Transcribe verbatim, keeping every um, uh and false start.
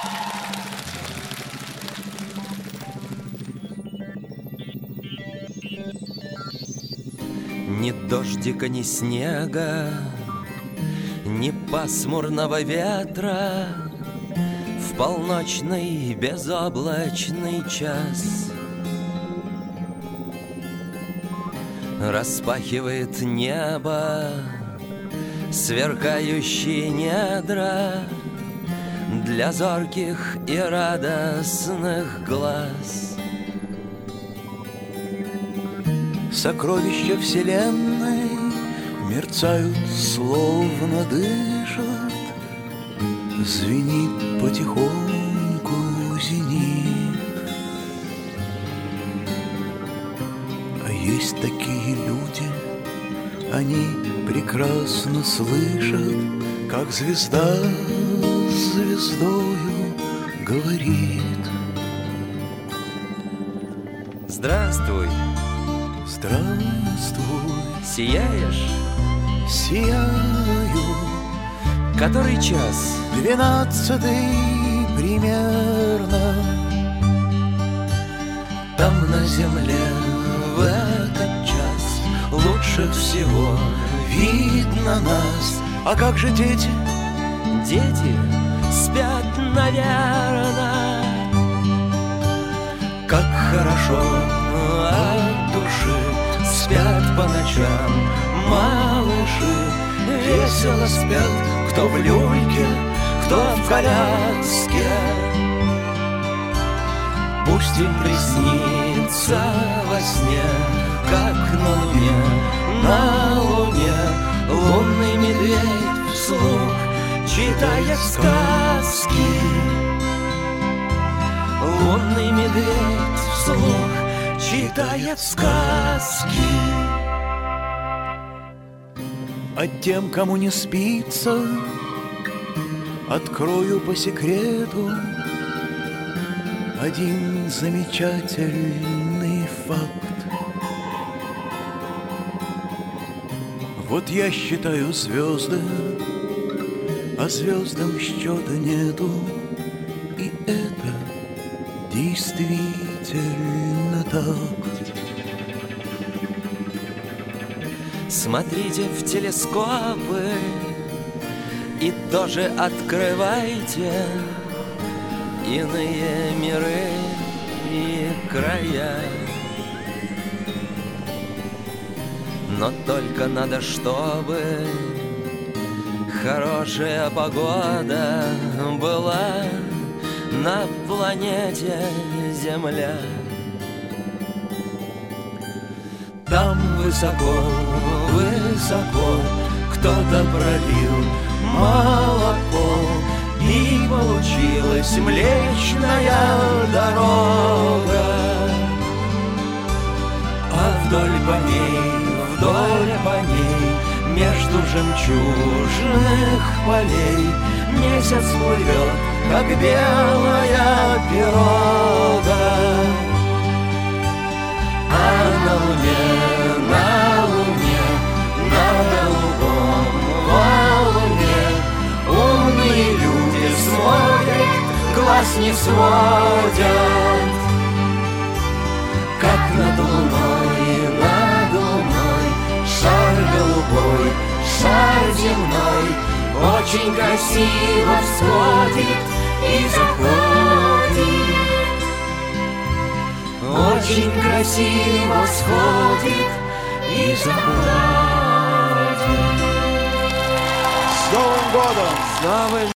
Ни дождика, ни снега, ни пасмурного ветра в полночный безоблачный час распахивает небо сверкающие недра для зорких и радостных глаз. Сокровища вселенной мерцают, словно дышат, звенит потихоньку зенит. А есть такие люди, они прекрасно слышат, как звезда с звездою говорит. Здравствуй, здравствуй, сияешь? Сияю. Который час? Двенадцатый примерно. Там на земле в этот час лучше всего видно нас. А как же дети? Дети спят, наверно. Как хорошо от души спят по ночам малыши. Весело спят, кто в люльке, кто в коляске. Пусть им приснится во сне, как на луне, на луне лунный медведь вслух читает сказки. Лунный медведь вслух читает сказки. А тем, кому не спится, открою по секрету один замечательный факт. Вот я считаю звезды, а звездам счета нету, и это действительно так. Смотрите в телескопы и тоже открывайте иные миры и края. Но только надо, чтобы хорошая погода была на планете Земля. Там высоко, высоко кто-то пролил молоко, и получилась Млечная Дорога. А вдоль по ней, вдоль по ней, между жемчужных полей месяц плывет, как белая пирога. А на луне, на луне, на голубом валуне умные люди смотрят, глаз не сводят. Как над луной, над луной шар голубой, шар земной очень красиво всходит и заходит. Очень красиво всходит и заходит. С Новым годом! С Новым